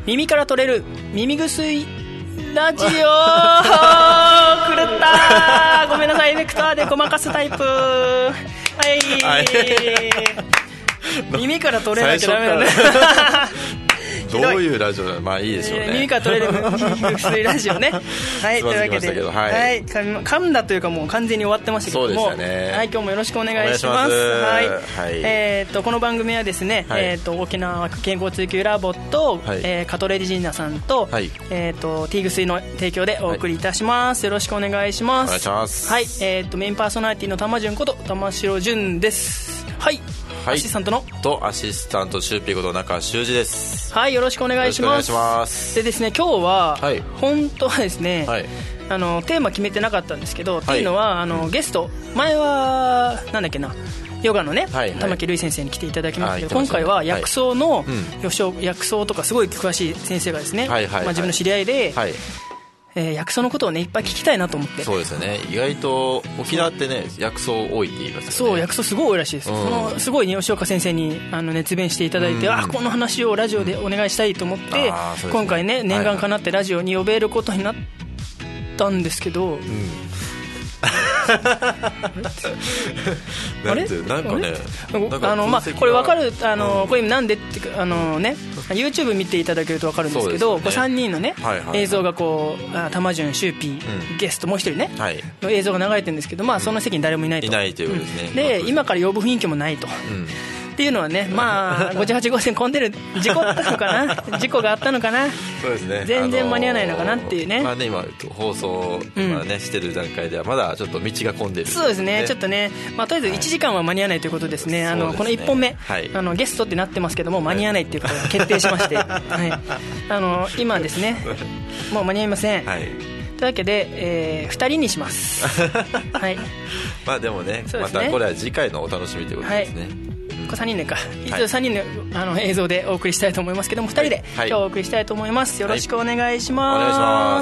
耳から取れる耳薬ラジオ狂ったごめんなさい、エフェクターでごまかすタイプ。はい、耳から取れなきゃダメだねどういうラジオなの？まあいいでしょうね。 耳から取れる耳薬ラジオね。はい、というわけで、はい、噛んだというかもう完全に終わってましたけども、 そうでしたね。 はい、今日もよろしくお願いします。はい、この番組はですね、沖縄健康追求ラボと、カトレディジーナさんと、ティーグスイの提供でお送りいたします。よろしくお願いします。 お願いします。 はい、メインパーソナリティの玉潤こと玉城潤です。はい。アシスタントのアシスタントシューピーこと中修二です。 はい、よろしくお願いします。でですね、今日は、本当はですね、テーマ決めてなかったんですけど、っていうのはゲスト、前はなんだっけな、ヨガのね、玉木瑠衣先生に来ていただきましたけど、今回は薬草の、薬草とかすごい詳しい先生がですね、自分の知り合いで、薬草のことをねいっぱい聞きたいなと思って。 そうですよね、意外と沖縄ってね薬草多いって言いますよね。 そう、薬草すごい多いらしいです。そのすごいね吉岡先生に熱弁していただいて、この話をラジオでお願いしたいと思って、今回ね念願かなってラジオに呼べることになったんですけど、あれなんかね、これ分かる、これなんでってね、YouTube 見ていただけると分かるんですけど、3人のね映像がこう玉潤、シューピー、ゲストもう一人ねの映像が流れてるんですけど、その席に誰もいないと。 いないということですね。 で今から呼ぶ雰囲気もないと。っていうのはね、58号線混んでる、事故ったのかな事故があったのかな。 そうですね、 全然間に合わないのかなっていうね。 今放送、してる段階ではまだちょっと道が混んでる、 そうですね、ちょっとね、とりあえず1時間は間に合わないということですね。この1本目、ゲストってなってますけども間に合わないっていうことが決定しまして、今ですねもう間に合いません。というわけで、2人にします。 でもね、またこれは次回のお楽しみということですね。 3人でか、一度3人の映像でお送りしたいと思いますけども、2人で今日お送りしたいと思います。よろしくお願いします。お願いします。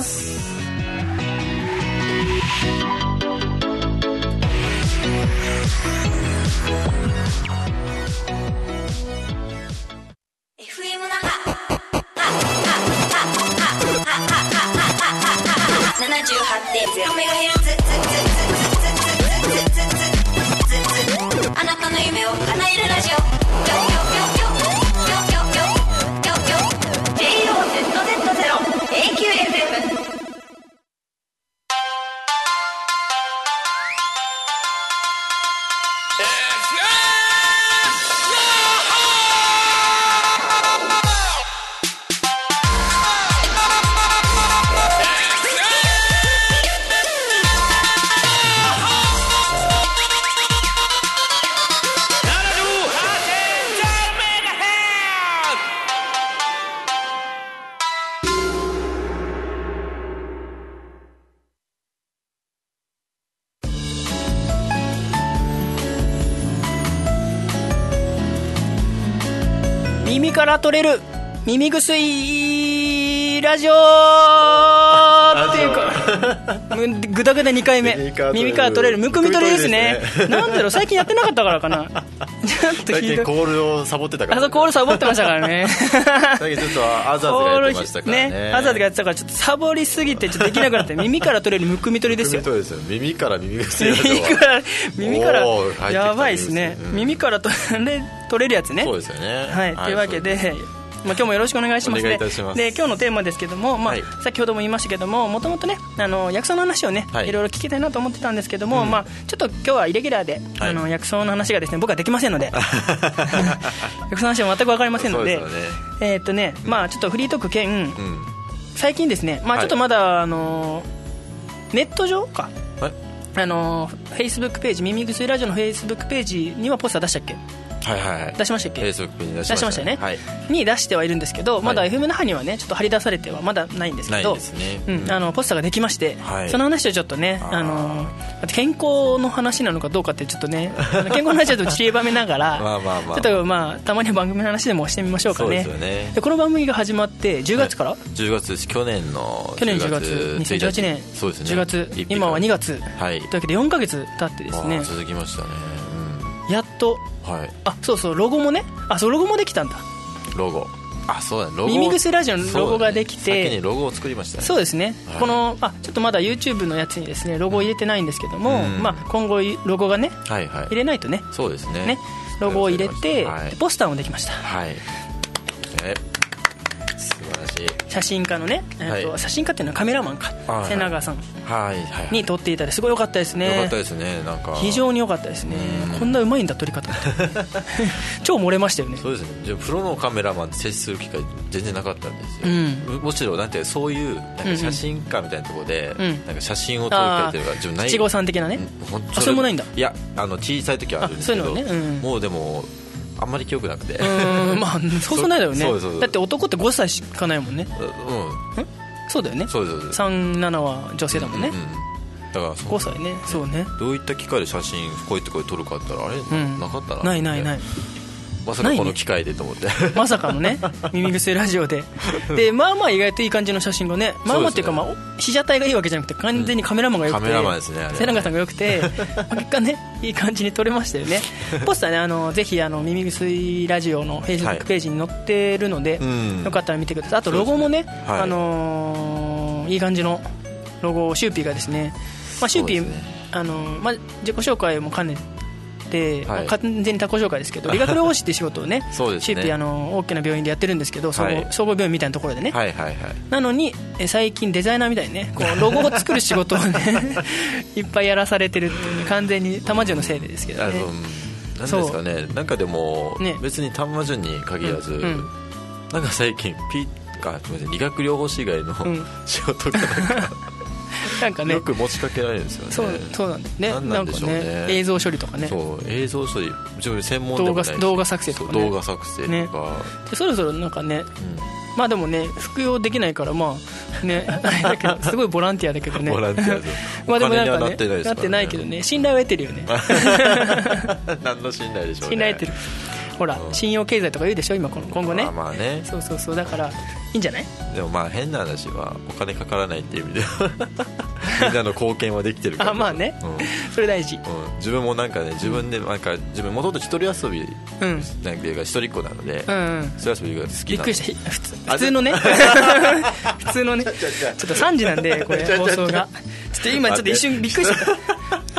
78.0MHz、 あなたの夢を叶えるラジオ、JOZZ0AQFM。 耳から取れる耳薬ラジオっていうかグダグダ2回目、耳から取れるむくみ取りですね。なんだろう、最近やってなかったからかな。 最近コールをサボってたから、 コールサボってましたからね。 最近ちょっとアザーズがやってましたからね。 アザーズがやってたからちょっとサボりすぎてちょっとできなくなって、耳から取れるむくみ取りですよ。 耳から耳薬ラジオ、 耳からやばいですね。耳から取れるやつね。 そうですよね。 というわけで、今日もよろしくお願いしますね。で今日のテーマですけども、先ほども言いましたけども、もともとね薬草の話をね、いろいろ聞きたいなと思ってたんですけども、ちょっと今日はイレギュラーで、薬草の話がですね僕はできませんので薬草の話は全く分かりませんので、ちょっとフリートーク兼、最近ですね、ちょっとまだネット上か、Facebook ページ、耳薬ラジオの Facebook ページにはポスター出したっけ？出しましたっけ？ 出しましたね。 に出してはいるんですけど、まだ FM 那覇にはねちょっと張り出されてはまだないんですけど、ポスターができまして、その話をちょっとね健康の話なのかどうかってちょっとね健康の話はちょっと散りばめながらちょっとたまには番組の話でもしてみましょうかね。でこの番組が始まって10月から、 10月です。去年10月 2018年10月、今は2月、というわけで4ヶ月経ってですね、 続きましたね。 やっと、そうそうロゴもね、ロゴもできたんだ。 ロゴそうだ、ロゴ耳薬ラジオのロゴができて、 先にロゴを作りましたね。 そうですね、はい、このちょっとまだ YouTube のやつにですねロゴを入れてないんですけども、今後ロゴがね、はいはい、入れないとね、 そうですね、 ロゴを入れて、 はい、 ポスターもできました。 はい、素晴らしい。 写真家のね、写真家っていうのはカメラマンか、瀬永さんに撮っていただいてすごい良かったですね。 良かったですね。なんか非常に良かったですね。こんなうまいんだ撮り方超漏れましたよね。 そうですね。じゃプロのカメラマンと接する機会全然なかったんですよ、もちろんなんてそういうなんか写真家みたいなところで、なんか写真を撮る会っていうのが自分ない。 七五三的なね、それもないんだ。 いや小さい時はあるんですけど、そういうのね、もうでもあんまり記憶なくて、 そうそうないだよね。だって男って5歳しかないもんね。そうだよね。37は女性だもんね。だから5歳ね。そうね。 どういった機会で写真こういった声撮るかって言ったらあれ、なかったな。 ないまさかこの機会でと思って、 まさかのね耳薬ラジオでで意外といい感じの写真がね、っていうか被写体がいいわけじゃなくて完全にカメラマンが良くて、カメラマンですね、瀬永さんが良くて結果ねいい感じに撮れましたよね。ポスターねぜひ耳薬ラジオの Facebook ページに載ってるので、よかったら見てください。あとロゴもね、いい感じのロゴをシューピーがですね、シューピー自己紹介も兼ねて完全に他己紹介ですけど、理学療法士っていう仕事をねシューピー大きな病院でやってるんですけど、総合病院みたいなところでね、なのに最近デザイナーみたいにねこうロゴを作る仕事をねいっぱいやらされてるっていう、完全に玉順のせいでですけどね。 なんですかね、なんかでも別に玉順に限らず、なんか最近理学療法士以外の仕事がなんかね、よく持ちかけられるんですよね。 そうなんですね。なんでしょうね。映像処理とかね。 映像処理、自分専門でもないし、 動画作成とかね。 動画作成とか。 でそろそろなんかね、でもね服用できないからねだけどすごいボランティアだけどね。 ボランティアでもなんかねなってないけどね、信頼は得てるよね。 何の信頼でしょうね。 信頼得てる。ほら信用経済とか言うでしょ今後ね。 ね。 そうだからいいんじゃない。 でも変な話はお金かからないっていう意味でみんなの貢献はできてるから。 ね、それ大事。 自分もなんかね自分で自分もともと一人遊びなんか一人っ子なので、一人遊びが好きなの。びっくりした。普通のね普通のねちょっと3時なんでこれ放送が今ちょっと一瞬びっくりした。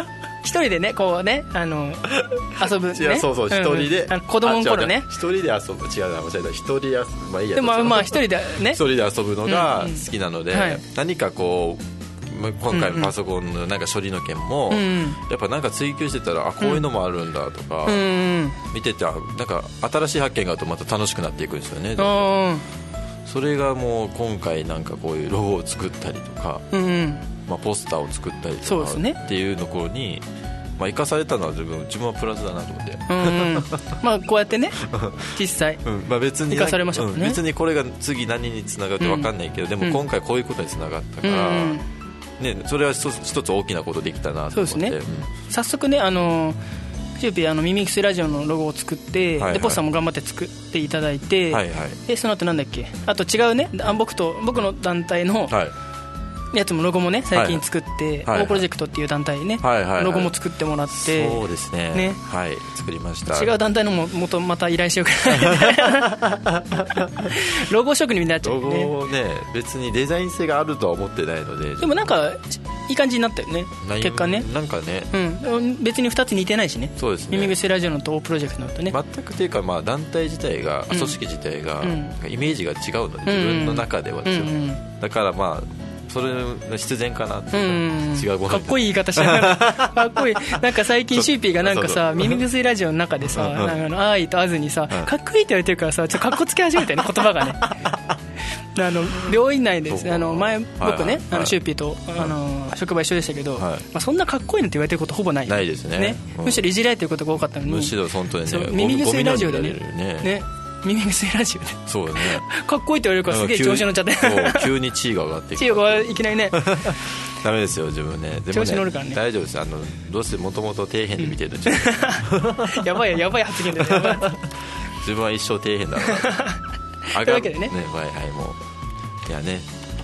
一人でねこうね遊ぶね。 一人で子供の頃ね一人で遊ぶ一人で遊ぶいいや。 でも一人でね一人で遊ぶのが好きなので、何かこう今回のパソコンのなんか処理の件もやっぱなんか追求してたらこういうのもあるんだとか見ててなんか新しい発見があるとまた楽しくなっていくんですよね。それがもう今回なんかこういうロゴを作ったりとか、ポスターを作ったりとかっていうところに生かされたのは自分はプラスだなと思って、 こうやってね実際別に生かされましたもんね。 別にこれが次何につながるか分かんないけど、でも今回こういうことにつながったから、それは一つ大きなことできたなと思って。そうですね。 早速ねシューピー耳薬ラジオのロゴを作って、でポスターも頑張って作っていただいて、でその後なんだっけ、あと違うね僕の団体のやつもロゴもね最近作って、オープロジェクトっていう団体ねロゴも作ってもらって、 そうですね、作りました。 違う団体のもまた依頼しようかなロゴ職人になっちゃうね。 ロゴね別にデザイン性があるとは思ってないので、 でもなんかいい感じになったよね結果ね。 なんかね、 別に2つ似てないしね。 そうですね。 耳薬ラジオのとオープロジェクトのとね全くというか団体自体が、組織自体が、イメージが違うので自分の中ではですよ、だからそれの必然かなって、違うご飯かっこいい言い方してかっこいい。なんか最近シューピーがなんかさ耳薬ラジオの中でさあーいとあずにさかっこいいって言われてるからさちょっとかっこつけ始めたよね言葉がね病院内で前僕ねシューピーと職場一緒でしたけど、そんなかっこいいのって言われてることほぼないですね。 むしろいじられてることが多かったのに、 むしろ本当にね耳薬ラジオでね耳薬ラジオでそうだねかっこいいって言われるからすげえ調子乗っちゃって急に地位が上がってきて地位がいきなりねダメですよ自分ね。 調子乗るからね。 大丈夫です。どうせもともと底辺で見てるのやばい発言だよ自分は一生底辺だからというわけでねもういやね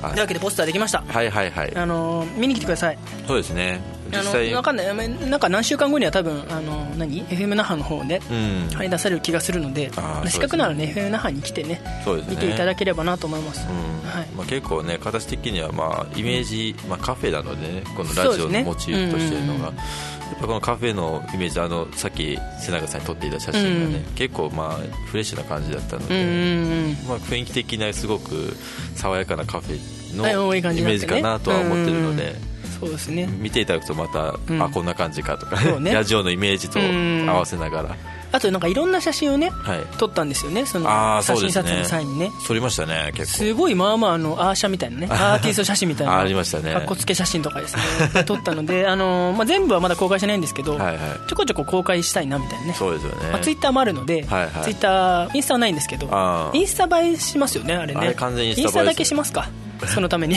というわけでポスターできました。 はいはいはい。 見に来てください。 そうですね。実際分かんない、なんか何週間後には多分FM 那覇の方で張り出される気がするので、せっかくならね FM 那覇に来てね、見ていただければなと思います。 結構ね、形的にはイメージ、カフェなのでね、このラジオのモチーフとしているのが、やっぱこのカフェのイメージ、さっき瀬永さんに撮っていた写真がね、結構フレッシュな感じだったので、雰囲気的なすごく爽やかなカフェのイメージかなとは思ってるので、 そうですね、 見ていただくとまた、こんな感じかとか、ラジオのイメージと合わせながら、 あとなんかいろんな写真をね、撮ったんですよね、その写真撮影の際にね。 撮りましたね、結構すごいアーシャみたいなね、アーティスト写真みたいなありましたね、 かっこつけ写真とかですね撮ったので、全部はまだ公開してないんですけど、ちょこちょこ公開したいなみたいなね。 そうですよね。 ツイッターもあるので、ツイッター、インスタはないんですけど、インスタ映えしますよね、あれね。 あれ完全にインスタだけしますかそのために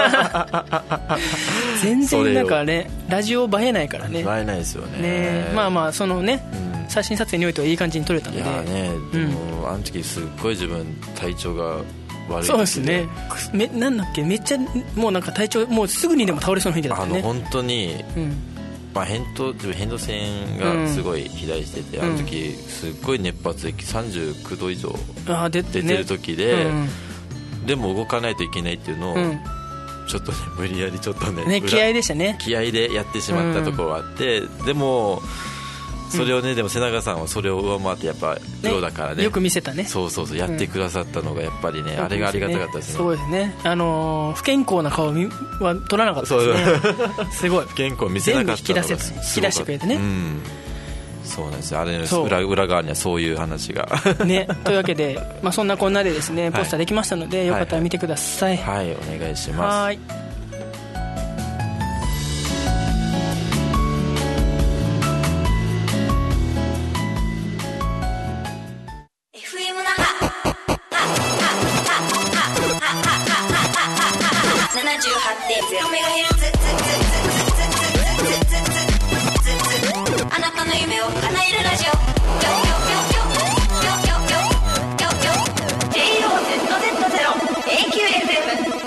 全然なんかね、ラジオ映えないからね。 映えないですよね。 そのね、写真撮影においてはいい感じに撮れたので。いやね、でもあの時すっごい自分体調が悪い。 そうですね。なんだっけ、めっちゃもうなんか体調もうすぐにでも倒れそうな雰囲気だったね。 本当に。扁桃腺がすごい肥大してて、あの時すっごい熱発液39度以上出てる時で、でも動かないといけないっていうのを、ちょっとね、無理やりちょっとね、 気合でしたね。 気合でやってしまったところがあって、でもそれをね、でも瀬永さんはそれを上回ってやっぱプロだからね、 よく見せたね。 そうやってくださったのがやっぱりね、あれがありがたかったですね。 そうですね。不健康な顔は撮らなかったですね。すごい不健康見せなかったのが引き出してくれてね。 そうなんですよ。あれの裏側にはそういう話がね。というわけで、そんなこんなでですね、ポスターできましたので、よかったら見てください。 はい、お願いします。はい。 あなたの夢を叶えるラジオ。JOZZ0AQFM。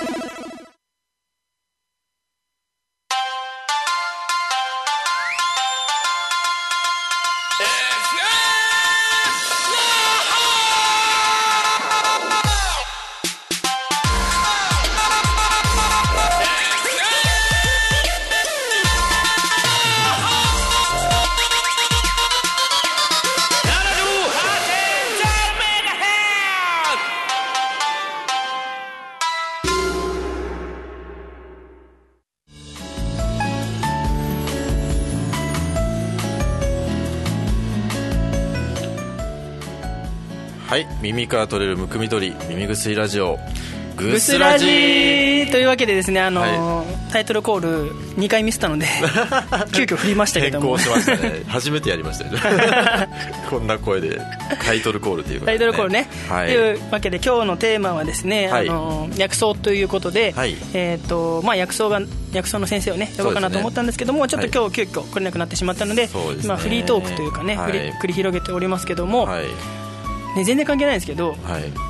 はい、耳から取れるむくみ取り耳薬ラジオぐすラジというわけでですね、タイトルコール2回ミスったので急遽振りましたけども変更しましたね。初めてやりましたよねこんな声でタイトルコールという、 タイトルコールね、というわけで今日のテーマはですね、薬草ということで、薬草の先生をね呼ぼうかなと思ったんですけども、ちょっと今日急遽来れなくなってしまったので、今フリートークというかね、繰り広げておりますけども、ね、全然関係ないんですけど、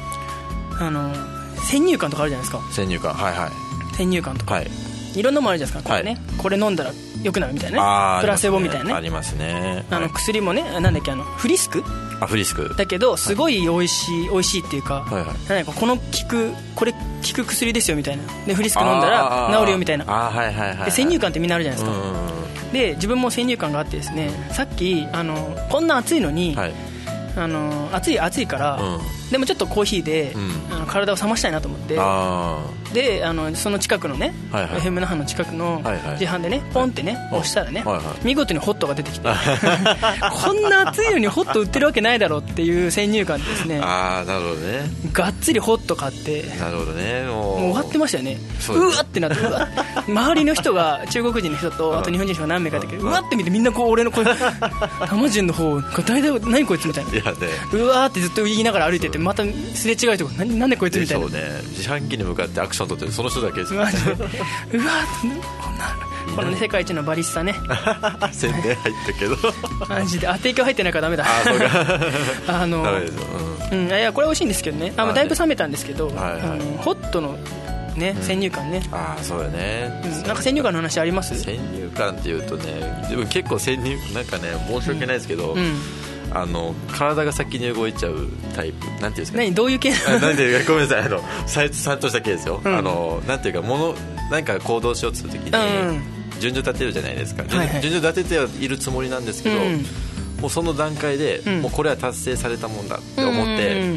先入観とかあるじゃないですか。 先入観、 先入観とか、いろんなもあるじゃないですか。これね、これ飲んだら良くなるみたいなね、プラセボみたいなね、 ありますね。 薬もね、なんだっけ、フリスクだけどすごい美味しいっていうか、なんかこれ効く薬ですよみたいなで、フリスク飲んだら治るよみたいな。で先入観ってみんなあるじゃないですか。で自分も先入観があってですね、さっきこんな暑いのに、暑いから、でもちょっとコーヒーで、体を冷ましたいなと思って、でその近くのね、FM 那覇の近くの自販でね、ポンってね押したらね、見事にホットが出てきてこんな暑いのにホット売ってるわけないだろうっていう先入観でですね、 なるほどね、 がっつりホット買って、 なるほどね、 もう終わってましたよね。うわってなって、周りの人が中国人の人とあと日本人の人が何名かいたけど、うわって見てみんなこう俺のこうタマジンの方大体何こいつみたいな、うわってずっと言いながら歩いてて、またすれ違いとかなんでこいつみたいな、 自販機に向かってアクション取ってるその人だけですよね。 うわこの、ね、世界一のバリスタね宣伝入ったけどマジで提供入ってないからダメだ。 そうかダメですよ、 いやこれ美味しいんですけどね、だいぶ冷めたんですけど、ホットのね、先入観ね。 ああそうよね、 なんか先入観の話あります？ 先入観っていうとね、でも結構なんかね、申し訳ないですけど、体が先に動いちゃうタイプ、なんていうんですか、 何、どういう系？ なんていうか、ごめんなさい、さっとした系ですよ。なんていうか、なんか行動しようとするときに順序立てるじゃないですか。順序立ててはいるつもりなんですけど、もうその段階で、もうこれは達成されたもんだって思って、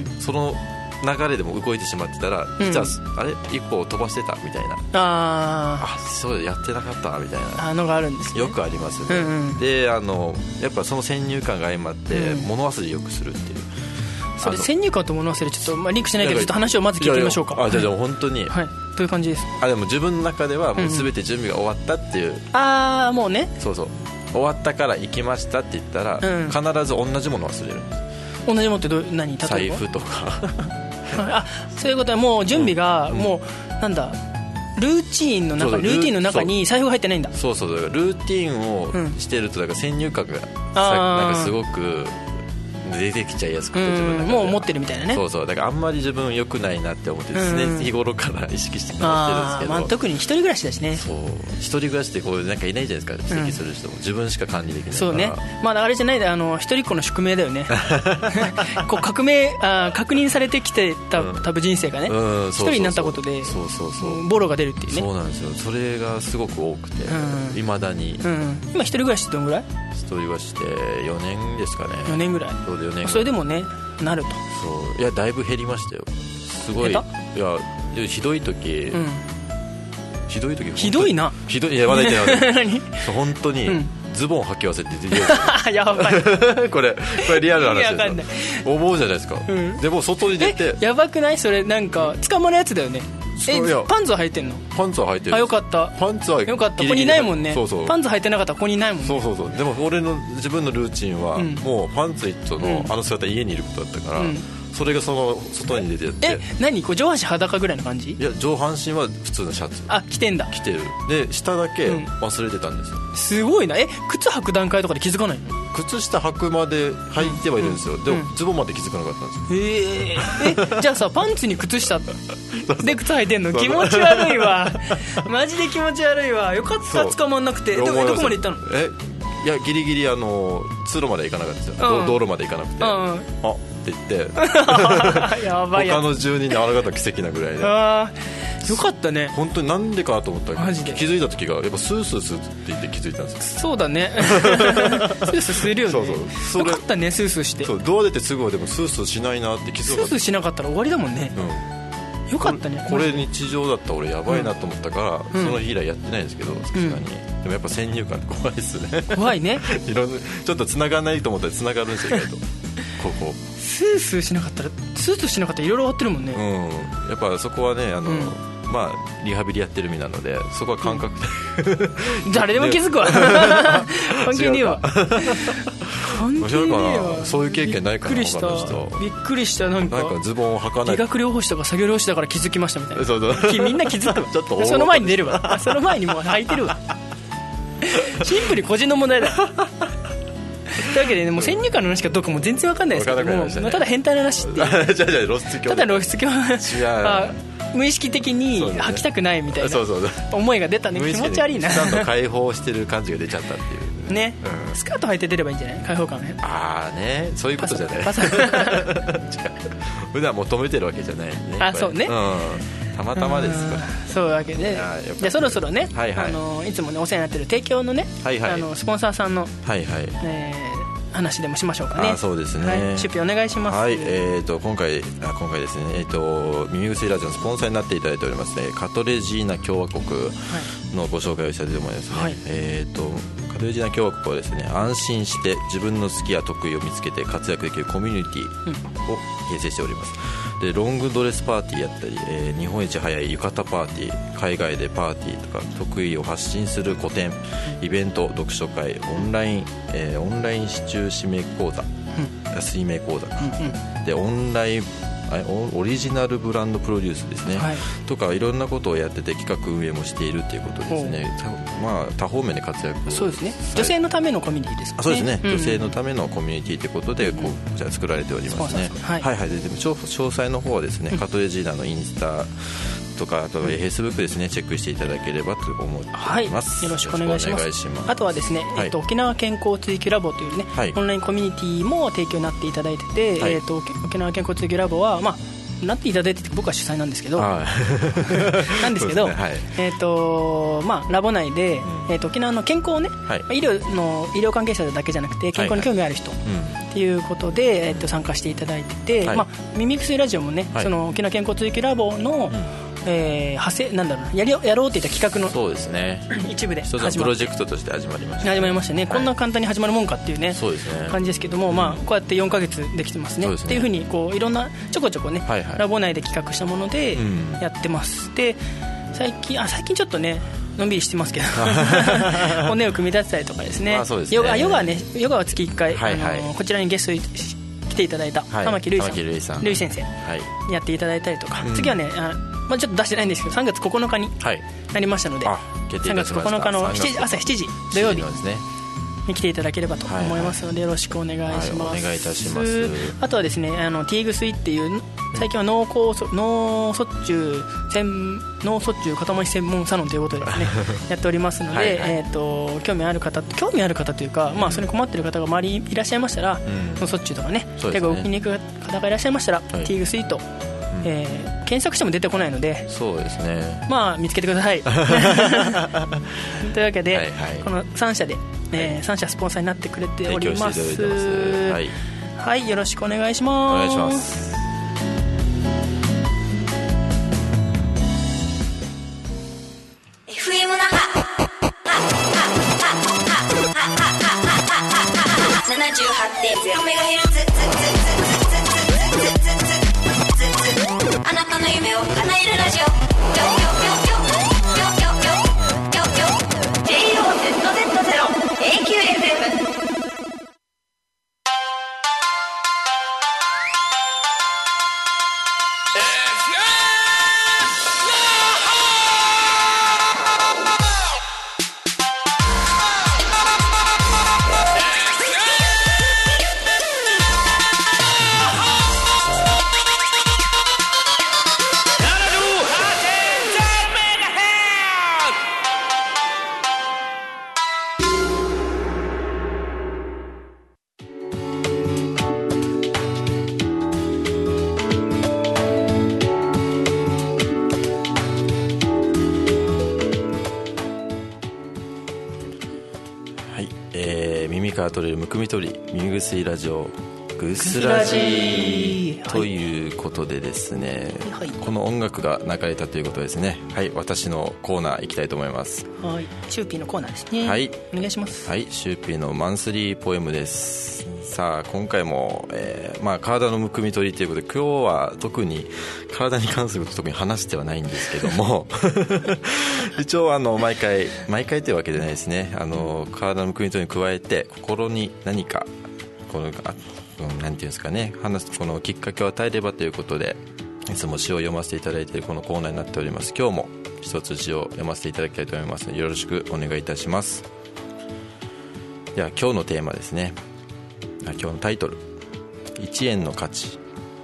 その流れでも動いてしまってたら、実はあれ一歩飛ばしてたみたいな、そうやってなかったみたいなのがあるんですね。 よくありますね。でやっぱその先入観が相まって物忘れよくするっていう。 それ先入観と物忘れ、ちょっとリンクしてないけど、ちょっと話をまず聞いてみましょうか。 じゃあ本当に、 はい、どういう感じですか？ でも自分の中ではもう全て準備が終わったっていう、 もうね、 そう終わったから行きましたって言ったら、必ず同じもの忘れるんです。 同じものって何？例えば財布とかそういうことはもう準備がもう、なんだ、ルーティーンの中に財布が入ってないんだ。 そうだからルーティーンをしてると、だから先入観がなんかすごく出てきちゃいやすくて、自分もう持ってるみたいなね。 そうだからあんまり自分良くないなって思って常日頃から意識してもらってるんですけど、 特に一人暮らしだしね。 そう一人暮らしってこうなんかいないじゃないですか、指摘する人も自分しか管理できないから。 そうね、あれじゃないで、一人っ子の宿命だよねこう確認されてきてた多分人生がね、一人になったことでボロが出るっていうね。 そうなんですよ、それがすごく多くて、いまだに。 今一人暮らしってどのぐらい？ 一人暮らしって4年ですかね。 4年ぐらい。それでもね、なると。 そういや、だいぶ減りましたよ。すごい。いやひどい時、ひどいな。いやまだ言ってない本当に、ズボン履き忘れててやばいこれリアルな話ですよ。思うじゃないですか、でも外に出てやばくない？それなんか捕まるやつだよね。パンツは履いてんの？ パンツは履いてる。 よかった。 パンツはよかった。ここにいないもんね。 そうパンツ履いてなかったらここにいないもんね。 そうでも俺の自分のルーチンは、もうパンツ一丁の姿、家にいることだったから、それがその外に出てって何こう上半身裸ぐらいの感じ？ いや上半身は普通のシャツ着てんだ。 着てる。で下だけ忘れてたんですよ、 すごいな。靴履く段階とかで気づかないの？ 靴下履くまで履いてはいるんですよ、でもズボンまで気づかなかったんですよ。 じゃあさ、パンツに靴下で靴履いてんの？気持ち悪いわマジで気持ち悪いわ。よかった捕まんなくて。でもどこまで行ったの？ いやギリギリ通路まで行かなかったですよ、道路まで行かなくて、って言ってやばいやつ。 他の住人に抗った奇跡なぐらいで。 よかったね。 本当になんでかと思ったら気づいた時がやっぱスースースーって言って気づいたんですよ。 そうだねスースーするよね。よかったね、スースーして。 ドア出てすぐはでもスースーしないなって気づいた。 スースーしなかったら終わりだもんね。よかったね。 これ日常だったら俺やばいなと思ったから、その日以来やってないんですけど、さすがに。でもやっぱ先入観って怖いですね。 怖いねいろんなちょっと繋がらないと思ったら繋がるんですよ、意外とこスースーしなかったらいろいろ終わってるもんね。 やっぱそこはね、リハビリやってる身なので、そこは感覚で、 誰でも気づくわ関係ねえわ関係ねえわ。 そういう経験ないかな。びっくりした。なんかズボンを履かない。 理学療法士とか作業療法士だから気づきましたみたいな。みんな気づくわちょっとその前に出るわその前にもう履いてるわシンプルに個人の問題だというわけで、ね、もう先入観の話かどうかも全然わかんないですけども、ただ変態の話ってじゃ露出狂。 ただ露出狂無意識的に履きたくないみたいな思いが出たね。気持ち悪いな。 ちゃんと解放してる感じが出ちゃったっていうね。スカート履いて出ればいいんじゃない？開放感ね。 そういうことじゃない。普段求めてるわけじゃないね。 そうね。 たまたまですから。 そういうわけで、じゃあそろそろね、いつもねお世話になってる提供のね、スポンサーさんの話でもしましょうかね。 そうですね。 出費お願いします。 はい、今回ですね、耳薬ラジオのスポンサーになっていただいておりますカトレジーナ共和国のご紹介をしたいと思いますね。カトレジーナ共和国はですね、安心して自分の好きや得意を見つけて活躍できるコミュニティを形成しております。でロングドレスパーティーやったり、日本一早い浴衣パーティー、海外でパーティーとか得意を発信する個展、イベント、読書会、オンライン市中指名講座、水明講座か、でオリジナルブランドプロデュースですね、とかいろんなことをやってて企画運営もしているっていうことですね。多方面で活躍を。 そうですね。女性のためのコミュニティですかね。 そうですね、女性のためのコミュニティということでこちら作られておりますね。でも詳細の方はですね、カトレジーナのインスタとかあとは Facebook ですね、チェックしていただければと思っています、 よろしくお願いします。あとはですね、沖縄健康追求ラボというね、オンラインコミュニティも提供になっていただいてて、沖縄健康追求ラボはなっていただいてて僕は主催なんですけどなんですけど、ラボ内で、沖縄の健康をね、医療関係者だけじゃなくて健康に興味ある人っていうことで、参加していただいてて、耳薬ラジオもね、その沖縄健康追求ラボの、派生なんだろうな、やろうっていった企画のそうですね、 一部で一つのプロジェクトとして始まりました、 始まりましたね、こんな簡単に始まるもんかっていうね、感じですけども、こうやって4ヶ月できてますねっていうふうにこういろんなちょこちょこね、ラボ内で企画したものでやってます。で最近ちょっとねのんびりしてますけど骨を組み立てたりとかですね、ヨガは月1回、こちらにゲスト来ていただいた玉木瑠衣先生やっていただいたりとか、次はねちょっと出してないんですけど3月9日になりましたので、3月9日の朝7時土曜日に来ていただければと思いますので、よろしくお願いします。 お願いいたします。 あとはですね、ティーグスイっていう最近は脳卒中肩回し専門サロンということでですねやっておりますので、興味ある方というか、それに困っている方が周りにいらっしゃいましたら、脳卒中とかね、手が動きにくい方がいらっしゃいましたら、ティーグスイと検索しても出てこないので、 そうですね、 見つけてくださいというわけで、この3社で、3社スポンサーになってくれております。はい、よろしくお願いします。 お願いします。 FM 那覇 78.0MHz、 あなたの夢を叶えるラジオ、JOZZ0AQFM。 耳から取れるむくみ取り耳薬ラジオぐすらじということでですね、この音楽が流れたということですね。はい、私のコーナー行きたいと思います。 はい、シューピーのコーナーですね。はい、お願いします。 はい、シューピーのマンスリーポエムです。さあ今回も、体のむくみ取りということで、今日は特に体に関すること特に話してはないんですけども一応毎回というわけじゃないですね。体のむくみ取りに加えて心に何かなんていうんですかね、このきっかけを与えればということで、いつも詩を読ませていただいているこのコーナーになっております。今日も一つ詩を読ませていただきたいと思いますので、よろしくお願いいたします。では今日のテーマですね。今日のタイトル、1円の価値。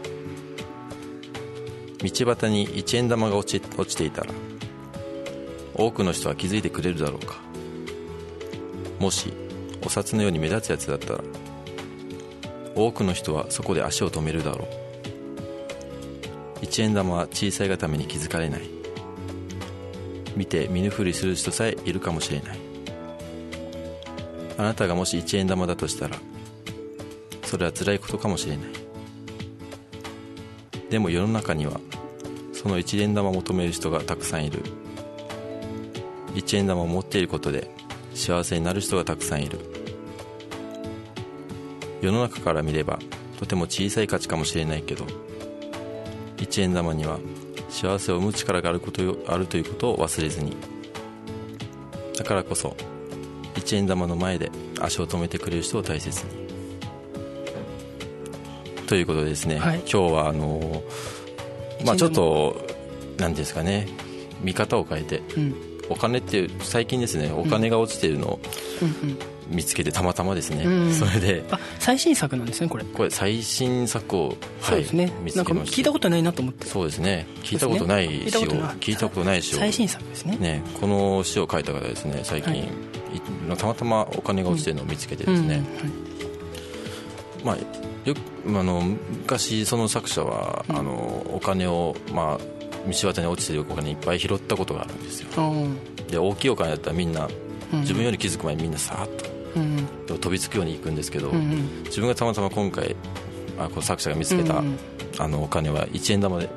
道端に1円玉が落ちていたら、多くの人は気づいてくれるだろうか。もしお札のように目立つやつだったら、多くの人はそこで足を止めるだろう。1円玉は小さいがために気づかれない。見て見ぬふりする人さえいるかもしれない。あなたがもし1円玉だとしたら、それは辛いことかもしれない。でも世の中にはその1円玉を求める人がたくさんいる。1円玉を持っていることで幸せになる人がたくさんいる。世の中から見ればとても小さい価値かもしれないけど、1円玉には幸せを生む力があるということを忘れずに。だからこそ1円玉の前で足を止めてくれる人を大切にということでですね、今日はちょっと何ですかね、見方を変えて、お金って最近ですね、お金が落ちているのを見つけてたまたまですね、それで最新作なんですねこれ最新作を、 そうですね、見つけました。なんか聞いたことないなと思って。 そうですね、聞いたことない詩を聞いたことない詩を最新作ですね。 この詩を書いた方ですね、最近、たまたまお金が落ちてるのを見つけてですね、昔その作者は、お金を、道端に落ちてるお金いっぱい拾ったことがあるんですよ。で大きいお金だったらみんな、自分より気づく前にみんなさーっと、飛びつくように行くんですけど、自分がたまたま今回この作者が見つけた、お金は1円玉で、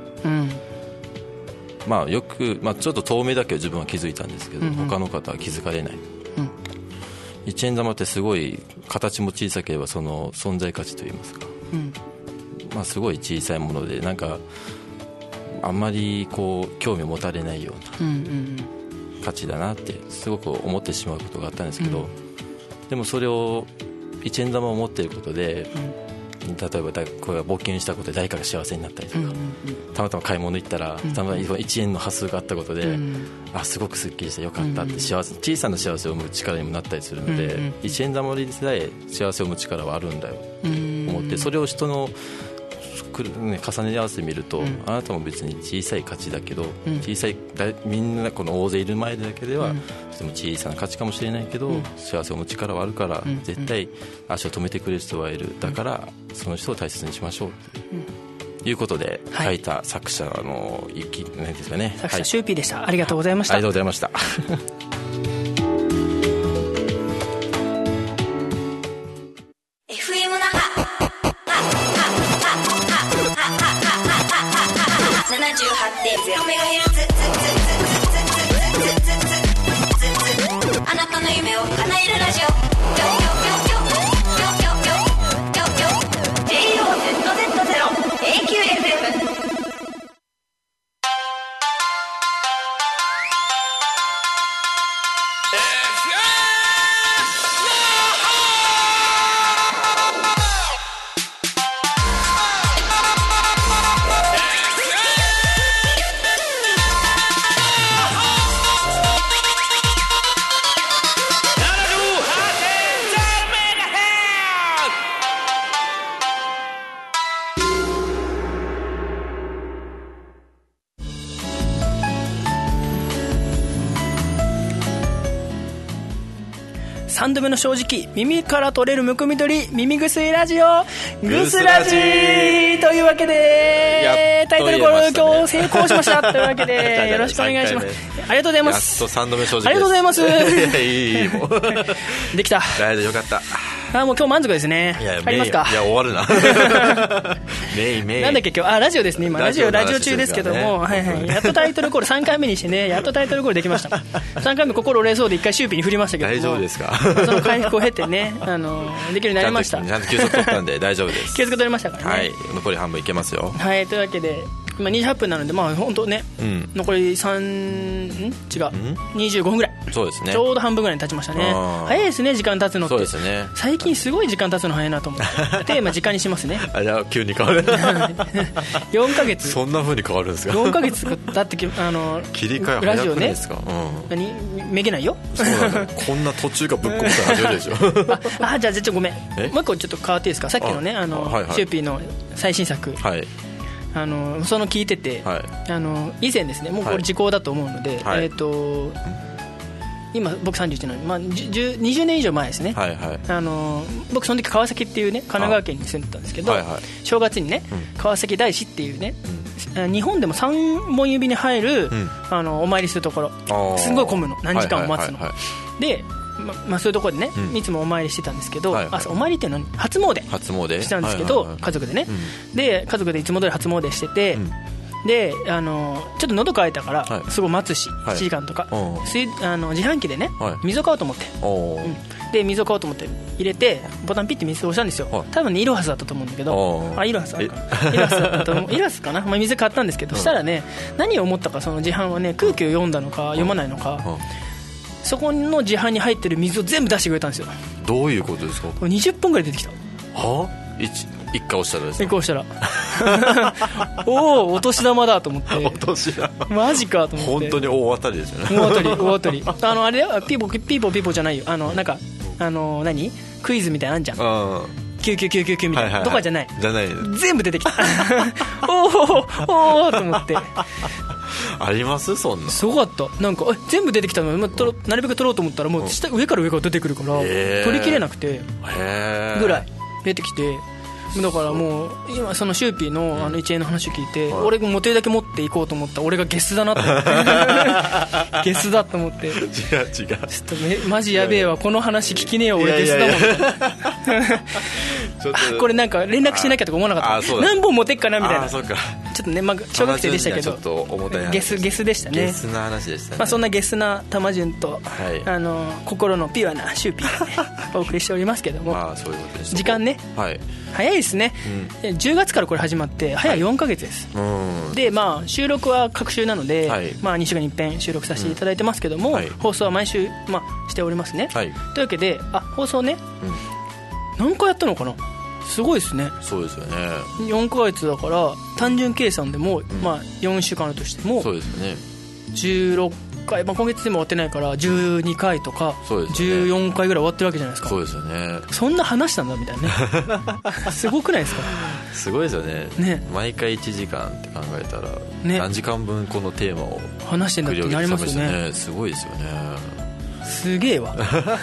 よく、ちょっと遠目だけど自分は気づいたんですけど、他の方は気づかれない、1円玉ってすごい形も小さければその存在価値といいますか、すごい小さいもので、なんかあんまりこう興味を持たれないような価値だなってすごく思ってしまうことがあったんですけど、でもそれを1円玉を持っていることで、例えばこれは募金したことで誰かが幸せになったりとか、たまたま買い物行ったらたまたま1円の端数があったことで、すごくすっきりしてよかったって、小さな幸せを生む力にもなったりするので、1円玉でさえ幸せを生む力はあるんだよと思って、それを人の重ね合わせてみると、あなたも別に小さい価値だけど、小さいみんなこの大勢いる前だけではとても小さな価値かもしれないけど、幸せを生む力はあるから、絶対足を止めてくれる人はいる、だからその人を大切にしましょうということで書いた作者の何ですかね、 作者シューピーでした。ありがとうございました。 ありがとうございましたあなたの夢を叶えるラジオJOZZ0AQFM。 3度目の正直、耳から取れるむくみ取り、耳薬ラジオグスラジというわけで、タイトルコール今日成功しましたというわけでよろしくお願いします。ありがとうございます。 やっと3度目正直です。 ありがとうございます。 いいもうできた。 大丈夫、よかった。 もう今日満足ですね。ありますか。 いや終わるなメイなんだっけ今日、ラジオですね。今ラジオ中ですけども、はいはい、やっとタイトルコール3回目にしてね、やっとタイトルコールできました。3回目心折れそうで1回シューピーに振りましたけども、 大丈夫ですか。 その回復を経てね、できるようになりました。 ちゃんと休息取ったんで大丈夫です。 休息取りましたからね。 はい、残り半分いけますよ。 はい、というわけで今28分なので、本当ね、残り25分ぐらい。 そうですね。 ちょうど半分ぐらいに経ちましたね。早いですね、時間経つのって。 そうですね。 最近すごい時間経つの早いなと思ってテーマ時間にしますね。 じゃあ急に変わる。 4ヶ月。 そんな風に変わるんですか。 4ヶ月だって切り替えラジオね。めげないよ。 そうなんだ。こんな途中がぶっ込むから始めるでしょ。 じゃあごめん。もう一個ちょっと変わっていいですか。さっきのね、シューピーの最新作。はい。その聞いてて、以前ですね、もうこれ時効だと思うので、今僕31なので、20年以上前ですね。僕その時川崎っていうね、神奈川県に住んでたんですけど、正月にね、川崎大師っていうね、日本でも3本指に入るお参りするところ、すごい混むの、何時間も待つので、そういうところでね、いつもお参りしてたんですけど、お参りっていうのは初詣したんですけど、家族でね、で家族でいつも通り初詣してて、でちょっと喉乾いたからすごい待つし、1時間とか、自販機でね、水を買おうと思って、で水を買おうと思って入れてボタンピッて水を押したんですよ。多分ねイロハスだったと思うんだけど、イロハスだったと思う。イロハスかな、水買ったんですけど、そしたらね、何を思ったか、その自販はね、空気を読んだのか読まないのか、そこの自販に入ってる水を全部出してくれたんですよ。 どういうことですか。 20本ぐらい出てきた。 1回押したらですか。 1回押したらおお、お年玉だと思って。 お年玉マジかと思って。 本当に大当たりですよね。 大当たりあれだよ、ピーポーじゃないよ、なんか何クイズみたいなのあんじゃん、9999みたいな、とかじゃない、全部出てきたおーと思ってあります？そんなすごかった。なんか全部出てきたの、なるべく取ろうと思ったらもう上から出てくるから取りきれなくてぐらい出てきて、だからもう今そのシューピーの1円の話を聞いて、俺も持てるだけ持っていこうと思ったら俺がゲスだなと思ってゲスだと思って違うちょっとマジやべえわ、この話聞きねえよ俺ゲスだもんこれなんか連絡しなきゃとか思わなかった。何本持てっかなみたいな。ちょっとね、小学生でしたけどゲスでしたね。 ゲスな話でしたね。 そんなゲスな玉順と心のピュアなシューピーでお送りしておりますけども、時間ね早いですね、10月からこれ始まって早4ヶ月です、で収録は各週なので、2週間に一遍収録させていただいてますけども、放送は毎週、しておりますね、というわけで放送ね、何回やったのかな、すごいですね。 そうですよね。 4ヶ月だから単純計算でも、4週間あるとしてもそうですね、 16回、今月でも終わってないから12回とか、14回ぐらい終わってるわけじゃないですか。 そうですよね。 そんな話したんだみたいなねすごくないですか。 すごいですよね。毎回1時間って考えたら、何時間分このテーマを話してんだってなりますよね。 すごいですよね。 すげえわ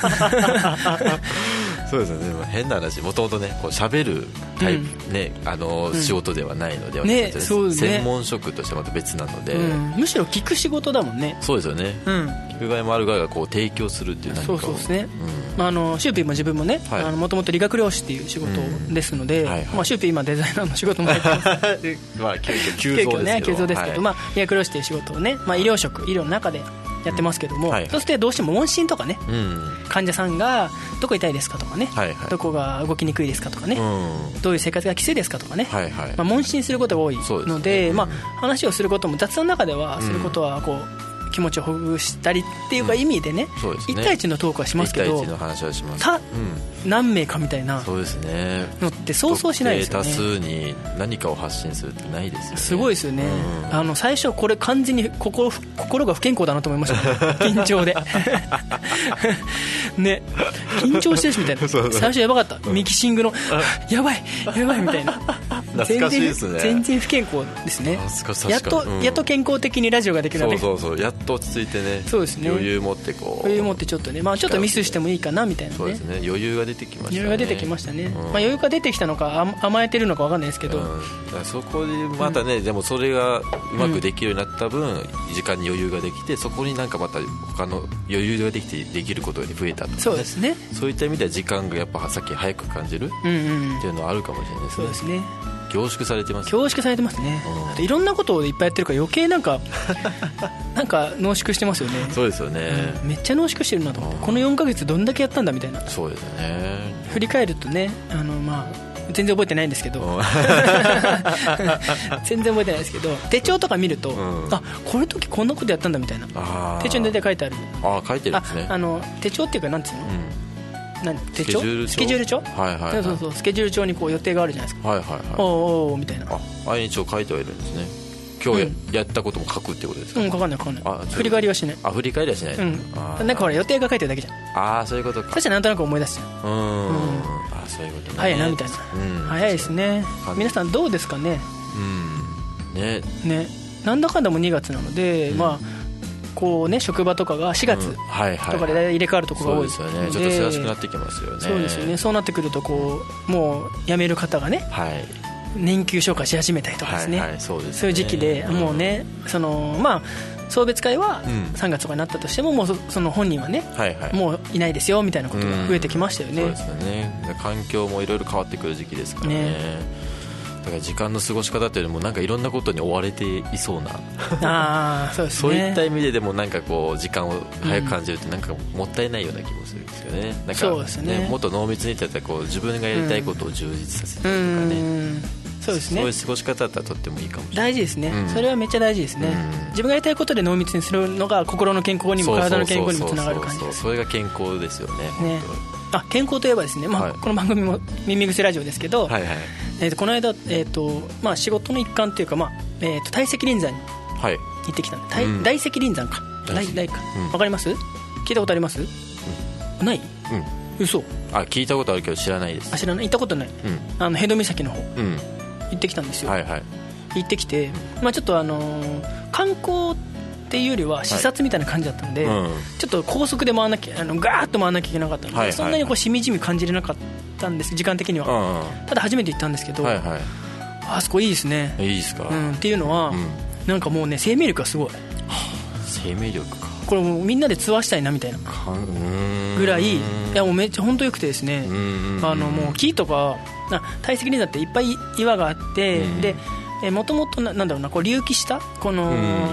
そうですよね。変な話、もともとね喋るタイプ、ね、仕事ではないので、専門職としてまた別なので、 むしろ聞く仕事だもんね。 そうですよね、聞く側もある側が提供するっていう何かを。 そうですね、シューピーも自分もね、もともと理学療師っていう仕事ですので、シューピー今デザイナーの仕事もやってます急増ですけど、理学療師っていう仕事をね、医療の中でやってますけども、そうしてどうしても問診とかね、患者さんがどこ痛いですかとかね、どこが動きにくいですかとかね、どういう生活がきついですかとかね、問診することが多いので、話をすることも雑談の中ではすることは気持ちをほぐしたりっていうか意味でね、1対1のトークはしますけど、 1対1の話はします。 何名かみたいなのって想像しないですよね。 多数に何かを発信するってないですよね。 すごいですよね、最初これ完全に心が不健康だなと思いました緊張でね、緊張してるしみたいな。最初やばかった、ミキシングのやばいみたいな懐かしいですね。 全然不健康ですね。やっと健康的にラジオができるので、 そうやっと落ち着いてね、 そうですね、 余裕持ってちょっとね、ちょっとミスしてもいいかなみたいなね。 そうですね、余裕が出てきましたね。 余裕が出てきましたね、余裕が出てきたのか甘えてるのか分かんないですけど、 そこでまたね、でもそれがうまくできるようになった分、時間に余裕ができて、そこになんかまた他の余裕ができてできることが増えたとか、 そうですね、 そういった意味では時間がやっぱさっき早く感じるっていうのはあるかもしれないですね。 そうですね、 凝縮されてますね。 凝縮されてますね、いろんなことをいっぱいやってるから余計なんか濃縮してますよね。 そうですよね、 めっちゃ濃縮してるなと思って、この4ヶ月どんだけやったんだみたいな。 そうですね、 振り返るとね、全然覚えてないんですけど全然覚えてないですけど、手帳とか見ると、この時こんなことやったんだみたいな、手帳に大体書いてある。 書いてるんですね。 手帳っていうかなんていうの、手帳、スケジュール帳、そうスケジュール帳に予定があるじゃないですか。おーみたいな、 毎日を書いてはいるんですね。今日やったことも書くってことですか。 書かない振り返りはしない。 振り返りはしない、 なんかほら予定が書いてるだけじゃん。 そういうことか。 そしたらなんとなく思い出しちゃう。 そういうことね。 早いなみたいな、早いですね。皆さんどうですかね。 ね、 なんだかんだも2月なので、職場とかが4月とかで入れ替わるところが多いですよね。 ちょっと忙しくなってきますよね。 そうですよね。そうなってくるともう辞める方がね、年休消化し始めたりとかですね、そういう時期で、もうね、送別会は3月とかになったとしても、もうその本人はね、もういないですよみたいなことが増えてきましたよね。 そうですよね。環境もいろいろ変わってくる時期ですからね。だから時間の過ごし方というよりも、なんかいろんなことに追われていそうなそうですね。 そういった意味でもなんか時間を早く感じるってなんかもったいないような気もするんですよね。なんかそうですね、 もっと濃密に言ったら自分がやりたいことを充実させたりとかね、 そうですね、 そういう過ごし方だったらとってもいいかもしれない。 大事ですね、それはめっちゃ大事ですね、自分がやりたいことで濃密にするのが心の健康にも体の健康にもつながる感じです。 それが健康ですよね。 健康といえばですね、この番組も耳癖ラジオですけど、この間、仕事の一環というか、大石林山に行ってきたんで、大石林山か、大か、わかります？聞いたことあります？ない？ 嘘。 聞いたことあるけど知らないです。 知らない。行ったことない、辺戸岬の方、行ってきたんですよ。 はいはい、 行ってきて、ちょっと観光っていうよりは視察みたいな感じだったんで、ちょっと高速で回らなきゃガーッと回らなきゃいけなかったので、そんなにこうしみじみ感じれなかったんです、時間的には。ただ初めて行ったんですけど、あそこいいですね。 いいですか。 っていうのは、なんかもうね、生命力がすごい。 生命力か。 これもうみんなでツアーしたいなみたいなぐらい、いやもうめっちゃ本当良くてですね、もう木とか堆積林だっていっぱい岩があって、でもともとなんだろうな、こう隆起したこの、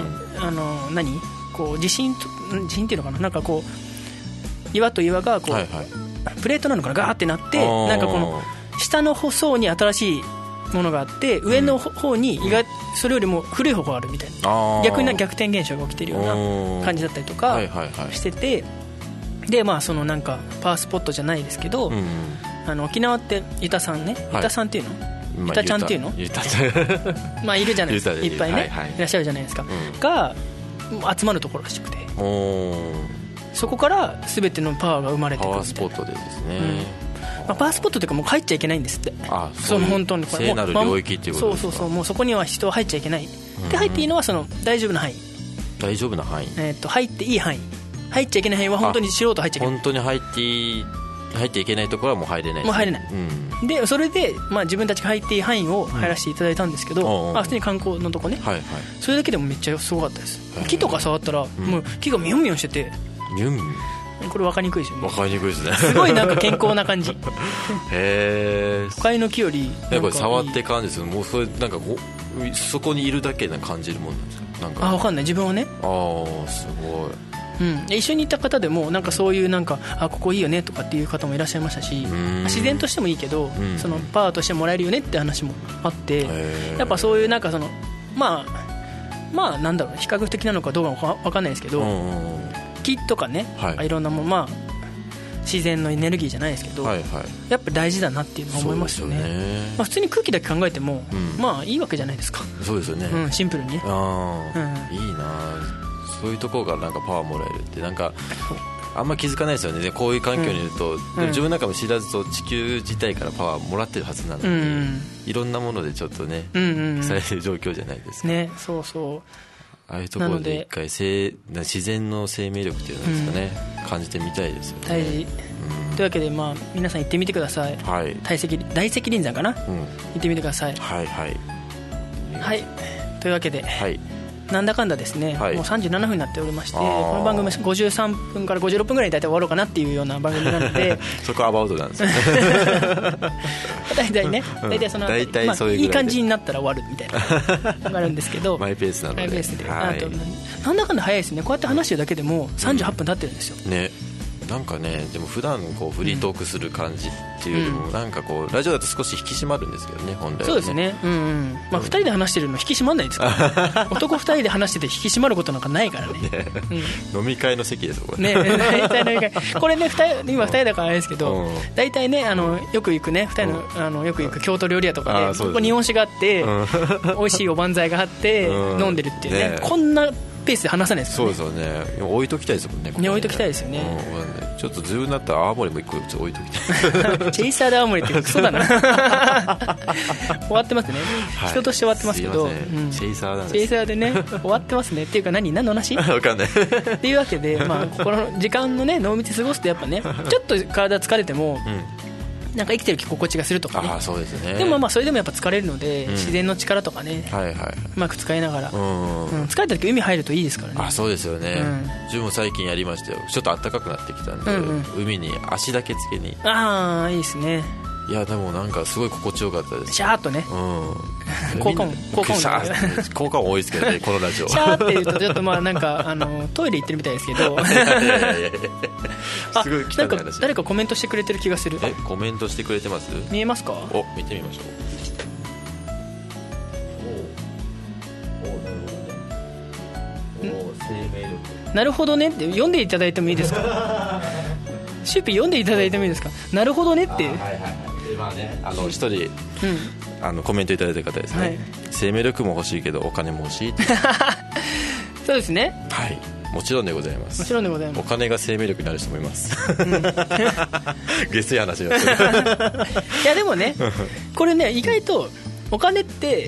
こう地震っていうのかな、なんかこう岩と岩がこう、プレートなのかな、ガーってなって、なんかこの下の層に新しいものがあって、上の方にそれよりも古い方があるみたいな、逆に逆転現象が起きてるような感じだったりとかしてて、でそのなんかパワースポットじゃないですけど、沖縄ってユタさんね、ユタさんっていうの、ユタちゃんっていうの、ユタちゃんいるじゃないですか、いっぱいね、いらっしゃるじゃないですか、が集まるところらしくて、そこから全てのパワーが生まれてくるみたいな。 パワースポットでですね。 パワースポットというかもう入っちゃいけないんですって。その本当にこれ聖なる領域っていうことですか。 そうもうそこには人は入っちゃいけない。で入っていいのはその大丈夫な範囲。 大丈夫な範囲。 入っていい範囲。入っちゃいけない範囲は本当に素人入っちゃいけない。 本当に入っていけないところはもう入れない。 もう入れない。でそれで自分たちが入っていい範囲を入らせていただいたんですけど、普通に観光のとこね。それだけでもめっちゃすごかったです。木とか触ったらもう木がミョンミョンしてて。 ミョンミョン。 これ分かりにくいですよね。 分かりにくいですね。 すごいなんか健康な感じ。 へえ。 都会の木よりなんか触って感じですけど、もうそれなんかそこにいるだけな感じるもんなんですか。なんか分かんない、自分はね。 すごい。 一緒に行った方でもなんかそういうなんかここいいよねとかっていう方もいらっしゃいましたし、自然としてもいいけど、そのパワーとしてもらえるよねって話もあって、やっぱそういうなんかそのなんだろう、比較的なのかどうか分かんないですけど、木とかね、いろんなもの、自然のエネルギーじゃないですけど、やっぱ大事だなっていうのは思いますよね。普通に空気だけ考えても、いいわけじゃないですか。 そうですよね。 シンプルにね。いいな、そういうところからなんかパワーもらえるってなんかあんま気づかないですよね。こういう環境にいると、自分なんかも知らずと地球自体からパワーもらってるはずなので、いろんなものでちょっとね、されてる状況じゃないですかね。 そうそう。 ああいうところで一回自然の生命力っていうんですかね、感じてみたいですよね。 大事。というわけで皆さん行ってみてください。大石林山かな、行ってみてください。というわけで、なんだかんだですね、もう37分になっておりまして、この番組53分から56分ぐらいに大体終わろうかなっていうような番組なのでそこはアバウトなんですよね。 大体ね、大体その大体そういうぐらいで、 いい感じになったら終わるみたいなのがあるんですけどマイペースなので、 マイペースで、なんだかんだ早いですね。こうやって話してるだけでも38分経ってるんですよ、 ね。なんかね、でも普段こうフリートークする感じっていうよりも、なんかこうラジオだと少し引き締まるんですけどね、本来はね。 そうですね。2人で話してるの引き締まらないですから男2人で話してて引き締まることなんかないからね。 飲み会の席ですこれね。大体飲み会これね、今2人だからあれですけど、大体ね、よく行くね、2人のよく行く京都料理屋とかで、ここ日本酒があって美味しいおばんざいがあって飲んでるっていうね、こんなペースで話さないですからね。 そうですよね。置いときたいですもんね。 置いときたいですよね。 ちょっと自分だったら青森も一個置いときたい。 チェイサーで青森ってクソだな。終わってますね。人として終わってますけど、 チェイサーなんです。 チェイサーでね、終わってますね。っていうか何の話？ わかんない。 っていうわけで、ここの時間のね、濃密過ごすとやっぱね、ちょっと体疲れても。なんか生きてる心地がするとかね。 そうですね。 でもそれでもやっぱ疲れるので、自然の力とかね、うまく使いながら、疲れた時海入るといいですからね。 そうですよね。自分も最近やりましたよ。ちょっと暖かくなってきたんで、海に足だけつけに。 いいですね。 いやでもなんかすごい心地よかったです。 シャーっとね。効果音多いですけどね、このラジオ。 シャーって言うとちょっとなんかトイレ行ってるみたいですけど。 すごい汚い話。 なんか誰かコメントしてくれてる気がする。 コメントしてくれてます？ 見えますか？ 見てみましょう。なるほどねって読んでいただいてもいいですか？シューピー読んでいただいてもいいですか？なるほどねって。 一人、コメントいただいた方ですね、生命力も欲しいけどお金も欲しいって。 そうですね。 もちろんでございます。 もちろんでございます。 お金が生命力になる人もいます、下水話になってるいやでもねこれね意外とお金って、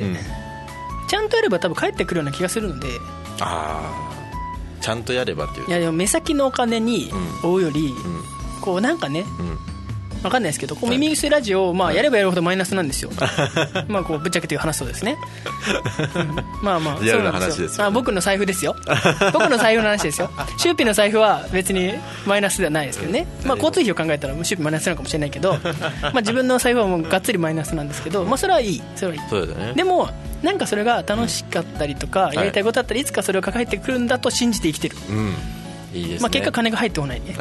ちゃんとやれば多分返ってくるような気がするので、 ちゃんとやればっていう。 いやでも目先のお金に追うより、こうなんかね、分かんないですけど、こう耳薬ラジオ、やればやるほどマイナスなんですよこうぶっちゃけて話そうですね、 リアルな話ですよ、 僕の財布ですよ僕の財布の話ですよ。シューピーの財布は別にマイナスではないですけどね、交通費を考えたらシューピーマイナスなのかもしれないけど自分の財布はもうがっつりマイナスなんですけど、それはいい、それはいい。 そうだね。 でもなんかそれが楽しかったりとか、やりたいことだったらいつかそれを抱えてくるんだと信じて生きてる、 いいですね。 結果金が入ってこないね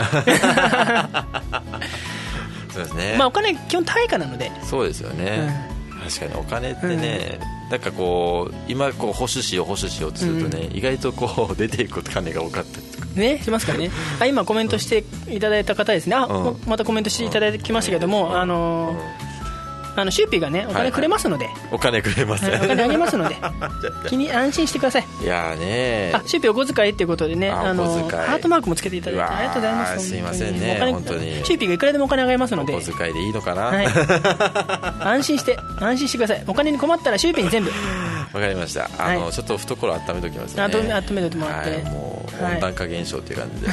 そうですね。 お金基本対価なので。 そうですよね、確かにお金ってね、なんかこう今こう保守しようとするとね、意外とこう出ていく金が多かったりとかねしますからね今コメントしていただいた方ですね、またコメントしていただきましたけども、シューピーがねお金くれますので、 お金くれます、 お金あげますので安心してください。 いやね、 シューピーお小遣いっていうことでね、ハお小遣いートマークもつけていただいてありがとうございます。 すいませんね、本当にシューピーがいくらでもお金あげますので、 お小遣いでいいのかな、 安心してください。お金に困ったらシューピーに全部。 わかりました。ちょっと懐温めておきますね。 温めておいてもらって、 もう温暖化現象っていう感じで、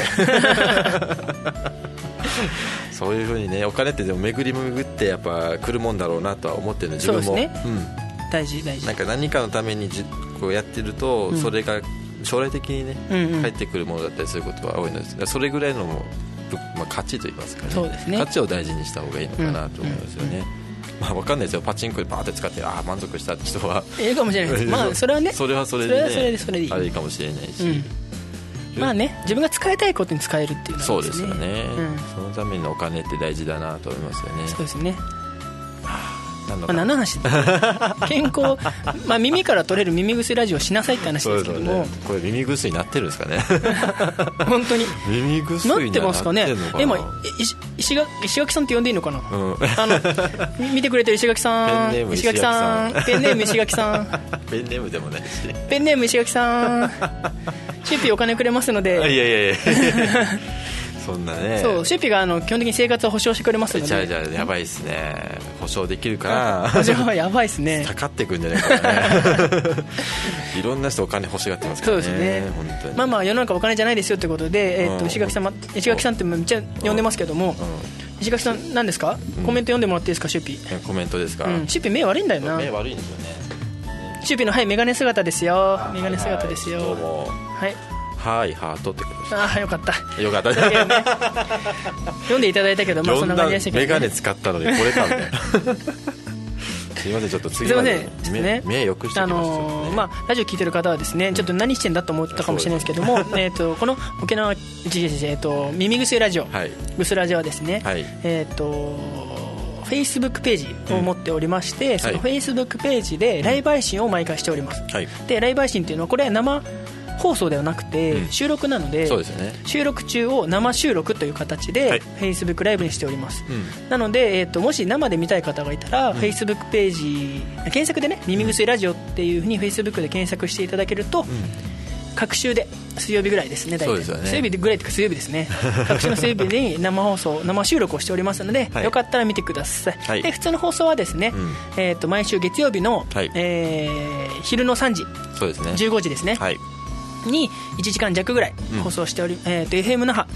そういう風にね、お金ってでも巡り巡ってやっぱ来るもんだろうなとは思ってるの、自分も。 そうですね、大事。 なんか何かのためにこうやってると、それが将来的にね、返ってくるものだったりすることは多いのです。それぐらいの価値といいますかね、 そうですね、 価値を大事にした方がいいのかなと思いますよね。分かんないですよ、パチンコでバーって使って満足したって人はいるかもしれないです。それはね、 それはそれで、ね、あれかもしれないし、 自分が使いたいことに使えるっていうのは、 そうですよね、そのためにお金って大事だなと思いますよね。 そうですね。何の話健康、耳から取れる耳薬ラジオしなさいって話ですけども、 これ耳薬になってるんですかね本当に耳薬になってますかね。 今石垣さんって呼んでいいのかな、見てくれてる石垣さん、ペンネーム石垣さんペンネーム石垣さんペンネームでもないし、 ペンネーム石垣さんシューピーお金くれますので。 いやそんなね。 そう、シューピーが基本的に生活を保障してくれますので。 じゃあやばいっすね、保証できるか保証はやばいっすね、 かかってくんじゃないかねいろんな人お金欲しがってますからね。 そうですね、本当に世の中お金じゃないですよってことで、石垣さんってめっちゃ呼んでますけども、石垣さん何ですか、コメント読んでもらっていいですか。シューピーコメントですか。 シューピー目悪いんだよな。 目悪いんですよね。 シューピーのメガネ姿ですよ。メガネ姿ですよ。 どうも。ハートってことです。 よかったよかった、 読んでいただいたけど、そんな感じでしたけど、 メガネ使ったのにこれかみたいなすいません、ちょっと次まで目よくしてきます。 ラジオ聞いてる方はですね、ちょっと何してんだと思ったかもしれないですけども、この沖縄耳薬ラジオ、グスラジオはですね、Facebook ページを持っておりまして、その Facebook ページでライブ配信を毎回しております。でライブ配信っていうのは、これは生放送ではなくて収録なので、収録中を生収録という形で Facebook ライブにしております。なので、もし生で見たい方がいたら、Facebook ページ検索でね、耳薬ラジオっていうふうに Facebook で検索していただけると、各週で水曜日ぐらいですね、大体水曜日ぐらいというか水曜日ですね各週の水曜日に生収録をしておりますので、よかったら見てください。で普通の放送はですね、毎週月曜日の、昼の3時、15時ですね、に1時間弱ぐらい放送しており、FM 那覇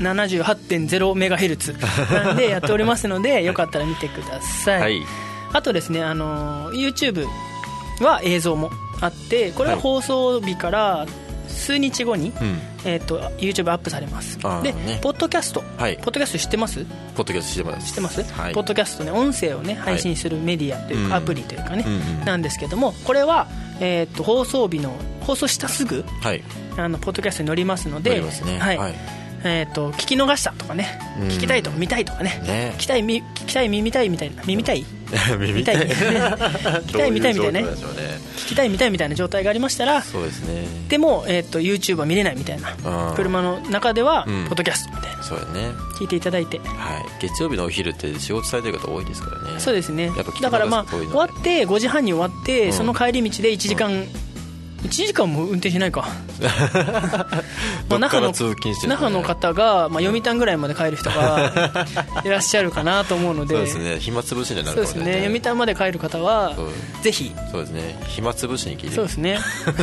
78.0MHz なんでやっておりますのでよかったら見てください。あとですね、YouTube は映像もあって、これは放送日から数日後に、YouTube アップされます。でポッドキャスト、ポッドキャスト知ってます？ ポッドキャスト知ってます。 ポッドキャストね、音声をね配信するメディアというか、アプリというかね、なんですけども、これは放送したすぐ、ポッドキャストに載りますので、聞き逃したとかね、聞きたいとか見たいとかね、聞きたい見たいみたいな、見たい見たい聞きたい見たいみたいなね、聞きたい見たいみたいな状態がありましたら、でもYouTube は見れないみたいな、車の中ではポッドキャストみたいな、聞いていただいて、 月曜日のお昼って仕事されてる方多いですからね。 そうですね。だから終わって5時半に終わって、その帰り道で1時間 1時間も運転しないかどっから通勤してるの、ね、 那覇の方が、読谷ぐらいまで帰る人がいらっしゃるかなと思うのでそうですね、暇つぶしになるかもね。 そうですね、読谷まで帰る方はぜひそうですね、暇つぶしに聞いてそうですね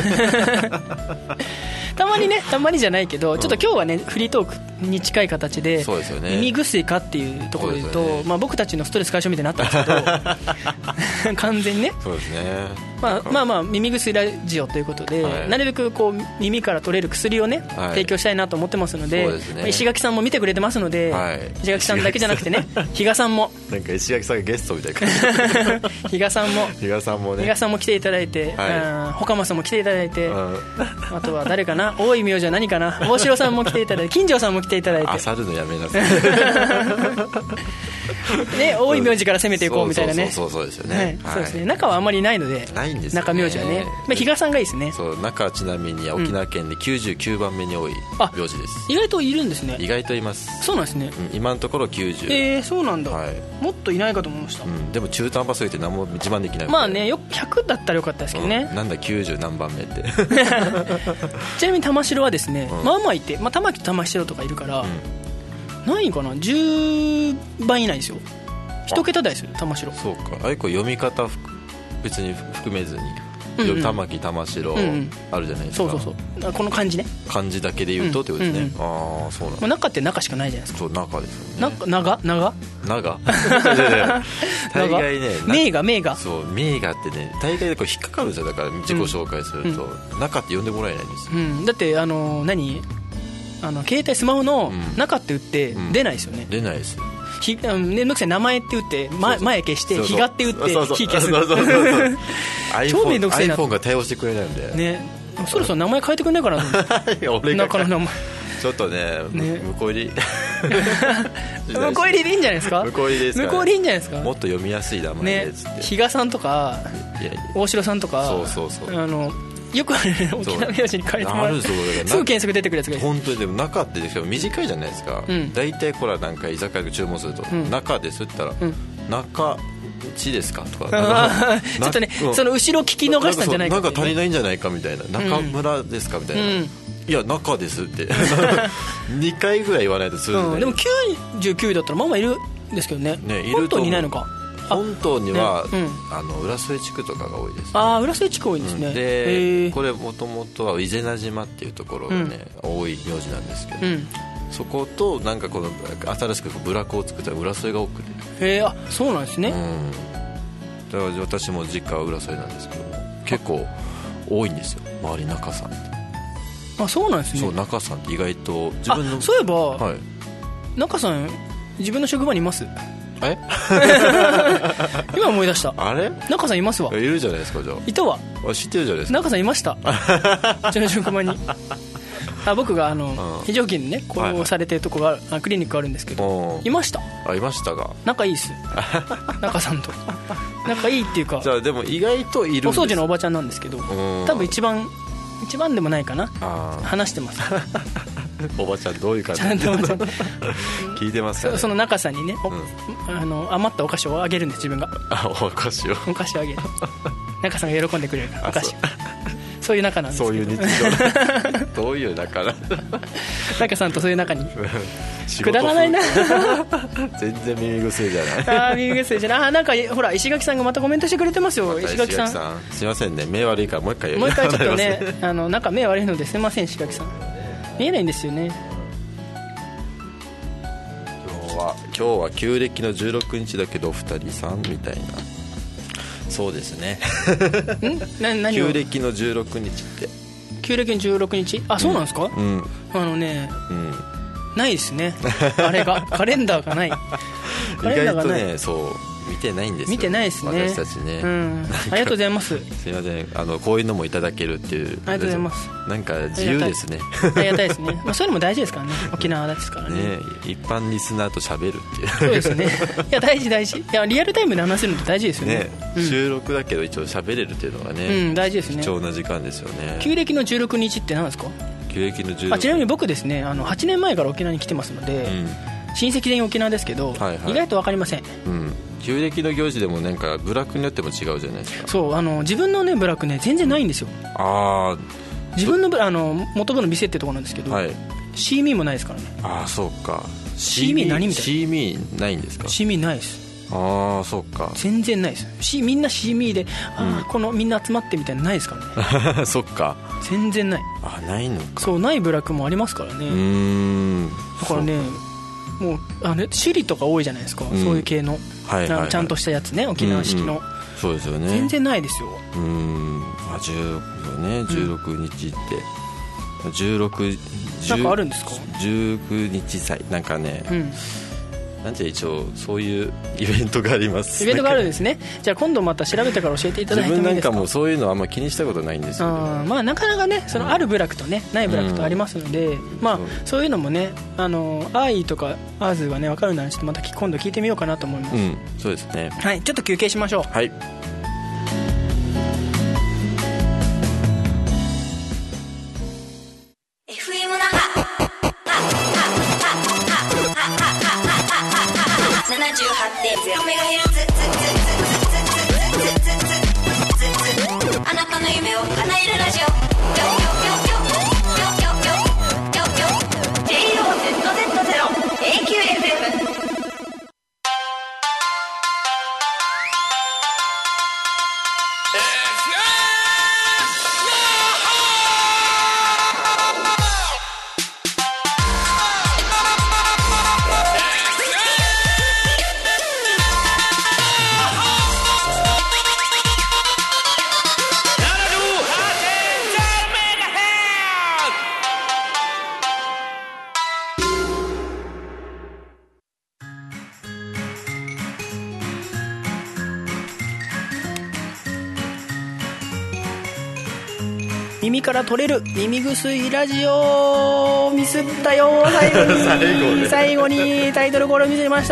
たまにね、たまにじゃないけど、ちょっと今日はねフリートークに近い形で、 そうですよね、 耳薬かっていうところで言うと、ね、僕たちのストレス解消みたいになったんですけど完全にね、 そうですね、 耳薬ラジオということで、はい、なるべくこう耳から取れる薬をね、はい、提供したいなと思ってますので、そうですね、石垣さんも見てくれてますので、はい、石垣さんだけじゃなくてね比嘉さんもなんか石垣さんがゲストみたいな感じ比嘉さんも比嘉さんもね、 比嘉さんも来ていただいて、はい、ほかまさんも来ていただいて、あとは誰かな、大井名字は何かな、大城さんも来ていただいて、金城さんも来ていただいて、 あさるのやめなさいね、大井名字から攻めていこうみたいなね、 そうですよね、 はい、そうですね、中はあんまりないので、 ないんですよね、 中名字はね、比嘉さんがいいですね。 そう、中はちなみに沖縄県で99番目に多い名字です。 意外といるんですね。 意外といます。 そうなんですね、 今のところ90。 そうなんだ、はい、もっといないかと思いました、 でも中途半端すぎて何も自慢できない。 まあね、よく100だったらよかったですけどね、 なんだ90何番目ってちなみに玉城はですね、まあまあいて、玉木と玉城とかいるから、何位かな、10番以内ですよ、1桁台ですよ、玉城。 そうか、あれこう読み方別に含めずに、玉木玉城あるじゃないですか、 そうこの漢字ね、 漢字だけで言うとってことですね、ああそうなんだ、 中って中しかないじゃないですか。 そう、中ですよね、 長大概ね、 名画そう、名画ってね、大概でこう引っかかるんですよ。だから自己紹介すると、中って呼んでもらえないんですよ、 だって携帯スマホの中って打って出ないですよね、 出ないですよ。 名前って打って前消して、比嘉って打って火消す超めんどくせえな。iPhone が対応してくれないんでね、そろそろ名前変えてくれないかなと思って中の名前ちょっとね、向こう入り向こう入りでいいんじゃないですか。 向こう入りですか、ね、 向こう入りいいんじゃないですか。 もっと読みやすい名前でつって、 比嘉さんとか大城さんとか、よくある沖縄名字に変えてもらうすぐ検索出てくるやつがいい。 本当に。でも中って短いじゃないですか、大体これはなんか居酒屋で注文すると、中ですって言ったら、中地ですかとかちょっとね、その後ろ聞き逃したんじゃないか、 なんか足りないんじゃないかみたいな、中村ですかみたいな、いや中ですって2回ぐらい言わないと通じない、でも99だったらまあまあいるんですけどね、本当にいないのか。 本島には、浦添地区とかが多いです、ね、 浦添地区多いですね、 でこれもともとは伊是名島っていうところがね、多い名字なんですけど、そことなんかこの新しく部落を作ったら浦添が多くて、 そうなんですね、 だから私も実家は浦添なんですけども、結構多いんですよ、周り中さんって。 そうなんですね。 そう、中さんって意外と自分の、 そういえば、中さん自分の職場にいます。今思い出した。 あれ、 中さんいますわ。 いるじゃないですか。じゃあいたわ。 知ってるじゃないですか。 中さんいましたうちの職場に僕が非常勤でね雇用されてるとこが、クリニックあるんですけど、いました。 いましたが、 仲いいっす中さんと仲いいっていうか、 じゃあでも意外といるんです。 お掃除のおばちゃんなんですけど、多分一番でもないかな、話してますおばちゃんどういう感じ聞いてますかね。 その中さんにね、余ったお菓子をあげるんです、自分が。 お菓子をあげる中さんが喜んでくれるからお菓子をそういう仲なんですけど。 そういう日常どういう仲な中さんとそういう仲にくだらないな全然耳薬じゃない。 耳薬じゃない。なんかほら石垣さんがまたコメントしてくれてますよ。石垣さんすいませんね、目悪いからもう一回ちょっとね中目悪いのですいません。石垣さん見えないんですよね。 今日は旧暦の16日だけど2人さんみたいな。そうですね旧暦の16日って旧暦の16日、そうなんですか。ないですねあれがカレンダーがない。 意外とね、そう見てないんですよ。 見てないですね、 私たちね、 ありがとうございます。 すいません、こういうのもいただけるっていう。 ありがとうございます。 なんか自由ですね。 ありがたいですねそういうのも大事ですからね、沖縄ですからね。 一般リスナーと喋るっていう。 そうですねいや大事。いやリアルタイムで話せるのって大事ですよね。 収録だけど一応喋れるっていうのがね、 大事ですね。 貴重な時間ですよね。 旧暦の16日って何ですか。 旧暦の16日、 ちなみに僕ですね8年前から沖縄に来てますので、 親戚全員沖縄ですけど、はいはい、意外と分かりません、 うん、旧暦の行事でもなんか部落によっても違うじゃないですか。 そう自分のね部落ね全然ないんですよ。 あ自分の元部の店ってとこなんですけど、はい、シーミーもないですからね。 ああそうか。 シーミー何みたいな。 シーミーないんですか。 シーミーないです。 ああそうか。 全然ないです。みんなシーミーで、このみんな集まってみたいなのないですからねそっか。 全然ない。 あないのか。 そうない部落もありますからね。だからねもう首里とか多いじゃないですか、そういう系の、はいはいはい、ちゃんとしたやつね沖縄式の、 そうですよね。 全然ないですよ。 16日って16 なんかあるんですか。 19日祭なんかね、なんて一応そういうイベントがあります。 イベントがあるんですね。じゃあ今度また調べてから教えていただいてもいいですか。 自分なんかもそういうのはあんま気にしたことないんですよ、ね。 まあなかなかねそのある部落とね、ない部落とありますので、まあそういうのもねアイとかアーズがね分かるならちょっとまた今度聞いてみようかなと思います。 そうですね。 はい、ちょっと休憩しましょう。 はい。 あなたの夢を叶えるラジオJOZZ0AQFM。 耳から取れる耳薬ラジオ。ミスったよ最後にタイトルコールを見せました。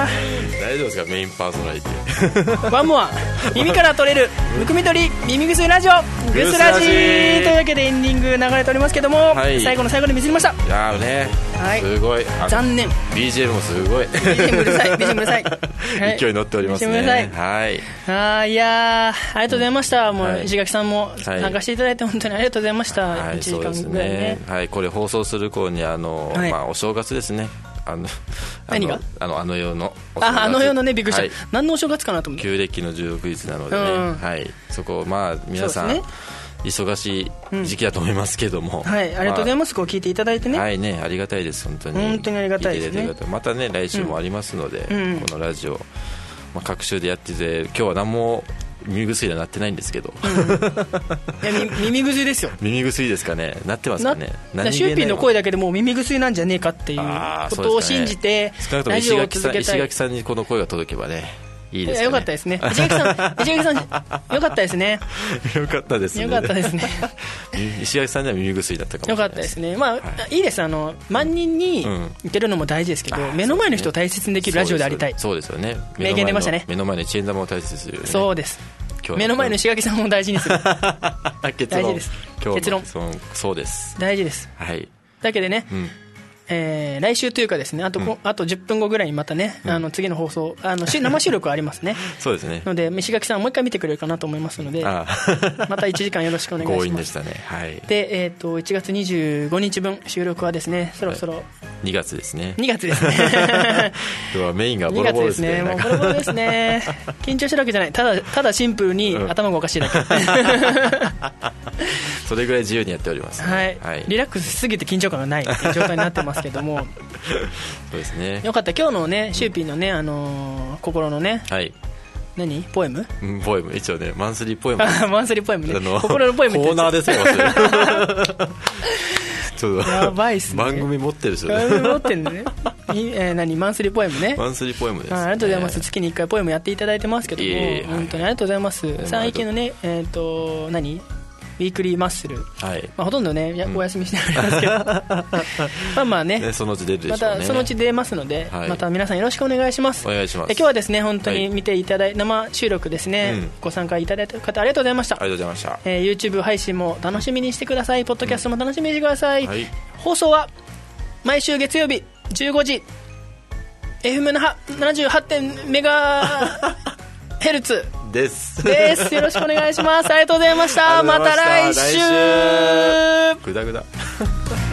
大丈夫ですかメインパーソナリティワンモア耳から取れるむくみ取り耳薬ラジオグスラジというわけでエンディング流れておりますけども、はい、最後の最後で見せました。 いやね、はい、すごい残念。 BGM もすごい BGM うるさいBGM うるさい勢いに乗っておりますね。 はい、いやありがとうございました。もう石垣さんも参加していただいて本当にありがとうございました。 はい、 1時間ぐらいね。 はい、これ放送する頃にはい、 お正月ですね。 何が世の世のね、びっくりした、はい、何のお正月かなと思って。 旧暦の16日なのでね、はい、そこ皆さん、忙しい時期だと思いますけども、 はい、ありがとうございます。こう聞いていただいてね、 はいね、ありがたいです。本当にありがたいですね。 またね来週もありますので、このラジオ、各週でやってて今日は何も耳薬にはなってないんですけど、 いや耳薬ですよ。 耳薬ですかね。なってますかね。 シューピーの声だけでもう耳薬なんじゃねえかっていうことを信じて、 少なくとも石垣さんにこの声が届けばねいいですね。 よかったですね。石垣さんよかったですね。 よかったですね。 よかったですね。 石垣さんには耳薬だったかもしれない。 よかったですね。いいです。万人にいけるのも大事ですけど、目の前の人を大切にできるラジオでありたい。 そうですよね。 名言出ましたね。 目の前の一円玉を大切にするよね。 そうです。目の前の石垣さんを大事にする。大事です。結論そうです。 大事です。 はい。 だけでね、来週というかですね、あと10分後ぐらいにまたね、次の放送生収録ありますね。 そうですね。 ので石垣さんもう一回見てくれるかなと思いますので、また1時間よろしくお願いします。 強引でしたね。はい。 で1月25日分収録はですね、そろそろ 2月ですね。 2月ですね。 今日はメインがボロボロですね。 もうボロボロですね。緊張してるわけじゃない。ただシンプルに頭がおかしいだけ。 それぐらい自由にやっております、 ね。はい。リラックスしすぎて緊張感がない状態になってますけども。 そうですね。 よかった。今日のねシューピーのね心のね。 はい。 何ポエム？ ポエム一応ねマンスリーポエム。 マンスリーポエムね。心のポエムってコーナーですよ。ちょっとやばいっすね。 番組持ってるでしょ。 番組持ってるのね。何マンスリーポエムね。 マンスリーポエムです、ね。 ありがとうございます。月に1回ポエムやっていただいてますけども、本当にありがとうございます。最近のね何？ウィークリーマッスル、はい、ほとんどねお休みしてありますけどまあね、 そのうち出るでしょうね。 またそのうち出ますので、また皆さんよろしくお願いします。 お願いします。 今日はですね本当に見ていただい生収録ですね、ご参加いただいた方ありがとうございました。 ありがとうございました。 YouTube 配信も楽しみにしてください。ポッドキャストも楽しみにしてください。放送は毎週月曜日 15時 FM78 メガヘルツです。 よろしくお願いします。ありがとうございました。また来週。 グダグダ